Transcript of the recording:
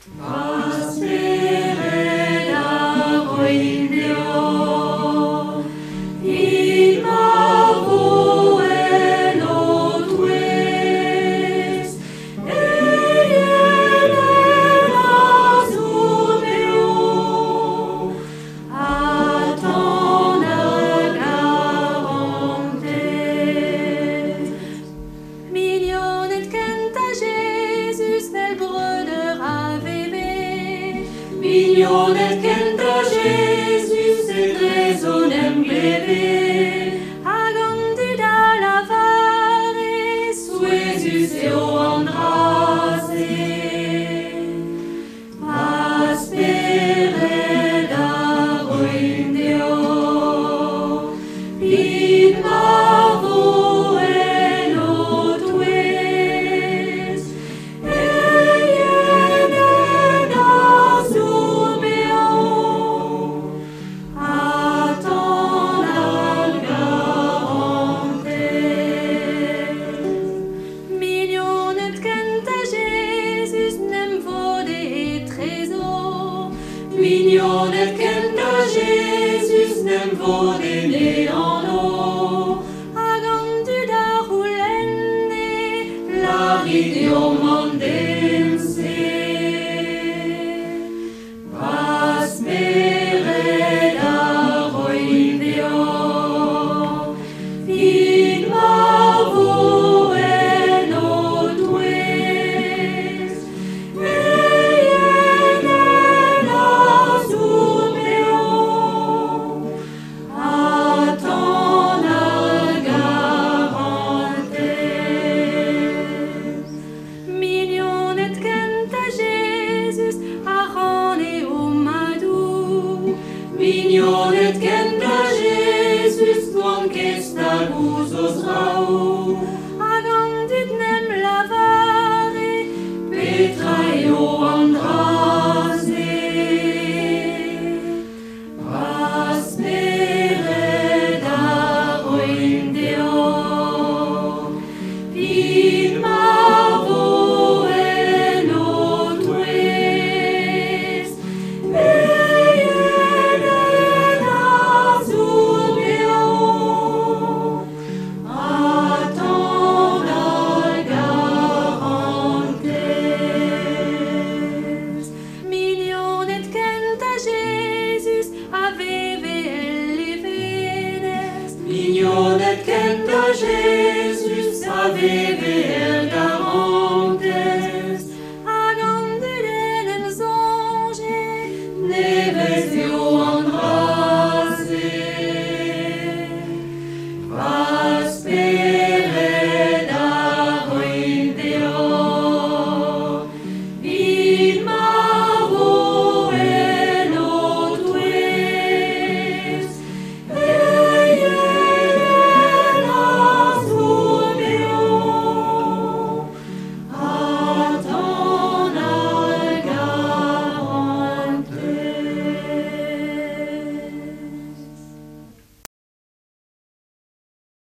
Mignonet kenta Jesus et resonem glebe, agandu da lavare, suesus eo andrase. Aspere da roin deo, pit mavo en otwes, Mignonet kenta Jesus nem vode neano, agandu da roulenne, la rideo mondense. Aspere da roin deo, vid mavo en otwes, Mignonet kenta Jesus tuam kesta guzos rau, agandut nem lavare, petraio